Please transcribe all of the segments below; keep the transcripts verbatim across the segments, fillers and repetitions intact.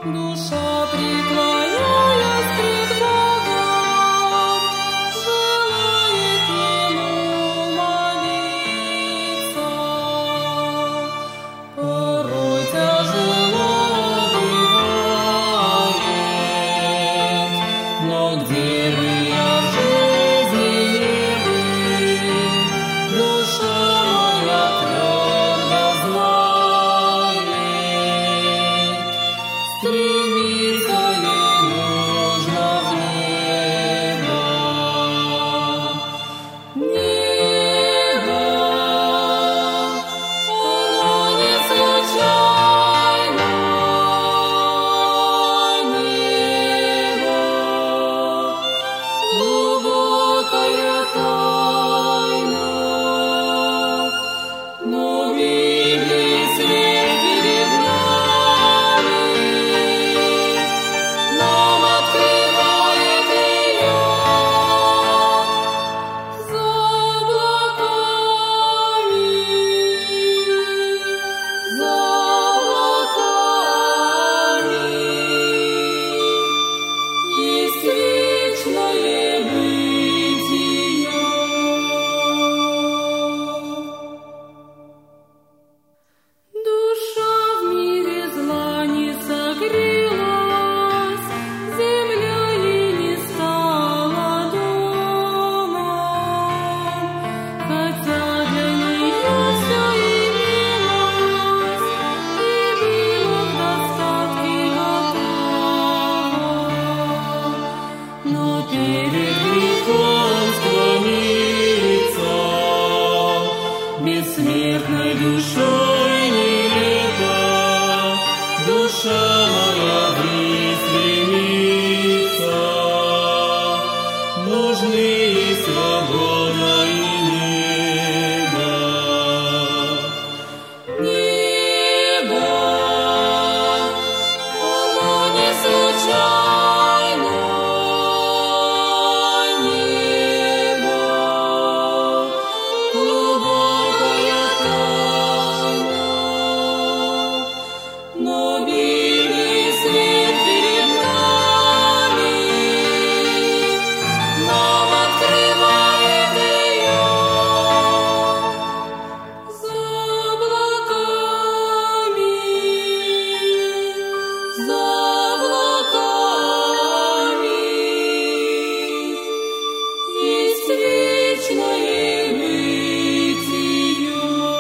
Душа, преклоняясь пред Богом, желает Ему молиться. Порой тяжело бывает, но где бы я в жизни не был, душа моя твердо знает, стремится ей нужно в небо. Небо, оно не случайно, небо, глубокая тайна, но в Библии свет перед нами нам открывает ее за облаками, за облаками. Есть вечное бытие. Душа в мире зла не согрелась, земля ей не стала домом, хотя для нее все имелось и было в достатке готово. Но перед грехом склониться бессмертной душой нелепо, душа моя вниз стремится, нужны ей свобода и небо. Небо, оно не случайно, небо, глубокая тайна, но в Библии свет перед нами нам открывает ее за облаками, за облаками. Есть вечное бытие.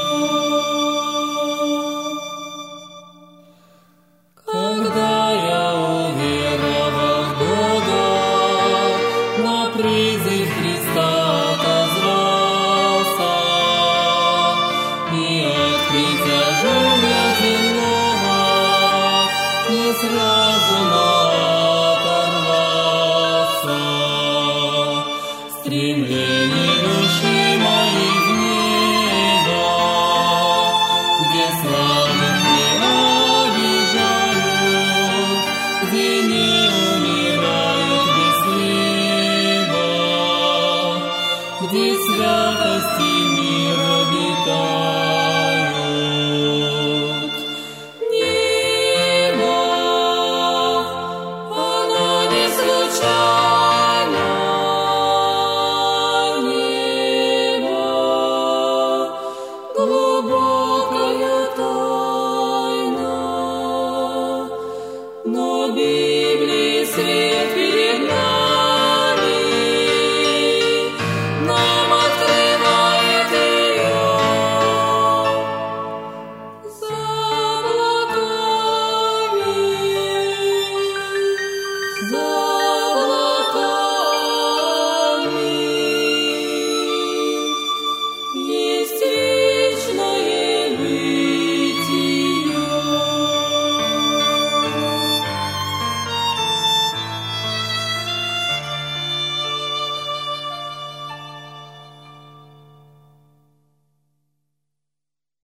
Когда я, уверовал в Бога, на призыв Христа отозвался, и от притяжения земного не сразу оторвался. Стремление души моей в небо, где славных не обижают, где не умирают без хлеба, где святости мир обитают. Небо, оно не случайно, небо, глубокая тайна, но без